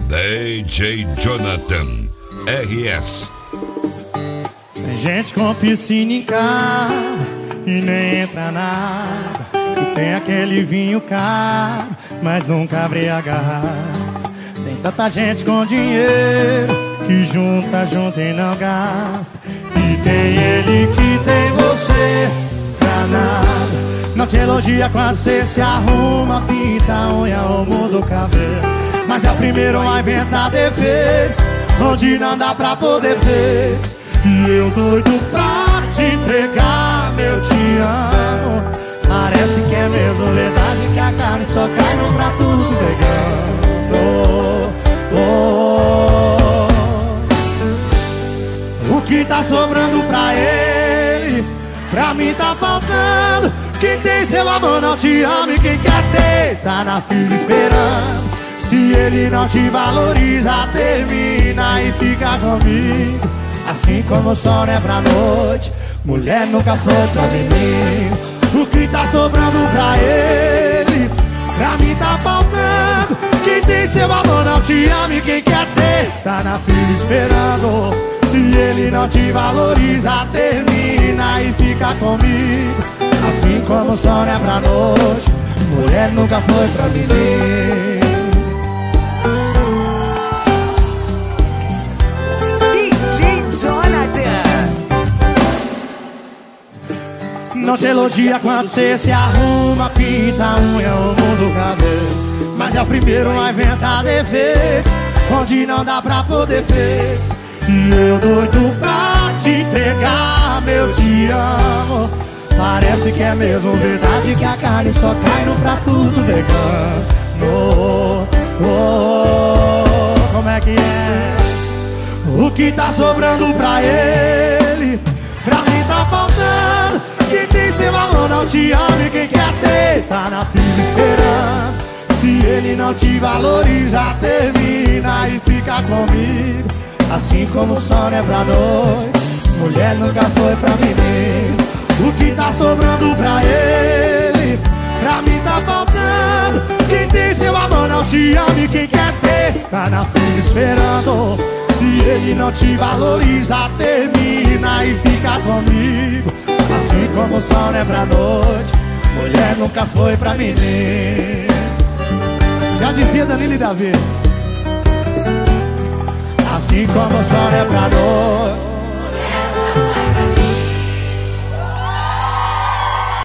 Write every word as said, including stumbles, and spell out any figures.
D J Jonathan R S. Tem gente com piscina em casa e nem entra nada, e tem aquele vinho caro, mas nunca abre a garrafa. Tem tanta gente com dinheiro que junta, junta e não gasta, e tem ele que tem você pra nada. Não te elogia quando você se arruma, pinta a unha ou muda o cabelo, mas é o primeiro a inventar defeitos onde não dá pra poder ver. E eu doido pra te entregar meu te amo. Parece que é mesmo verdade que a carne só cai no prato do vegano. Oh, oh. O que tá sobrando pra ele, pra mim tá faltando. Quem tem seu amor não te ama, e quem quer ter tá na fila esperando. Se ele não te valoriza, termina e fica comigo. Assim como o sol não é pra noite, mulher nunca foi pra menino. O que tá sobrando pra ele, pra mim tá faltando. Quem tem seu amor não te ama, e quem quer ter tá na fila esperando. Se ele não te valoriza, termina e fica comigo. Assim como o sol não é pra noite, mulher nunca foi pra menino. Não te elogia quando você se arruma, pinta a unha ou muda o cabelo, mas é o primeiro a inventar defeitos onde não dá pra poder ver. E eu doido pra te entregar meu te amo. Parece que é mesmo verdade que a carne só cai no prato do vegano. Oh, oh, como é que é? O que tá sobrando pra ele, pra mim tá faltando. Quem tem seu amor não te ama, e quem quer ter tá na fila esperando. Se ele não te valoriza, termina e fica comigo. Assim como o sol é pra noite, mulher nunca foi pra menino. O que tá sobrando pra ele, pra mim tá faltando. Quem tem seu amor não te ama, e quem quer ter tá na fila esperando. Se ele não te valoriza, termina e fica comigo. Assim como o sol não é pra noite, mulher nunca foi pra menino. Já dizia Danilo e Davi. Assim como o sol não é pra noite,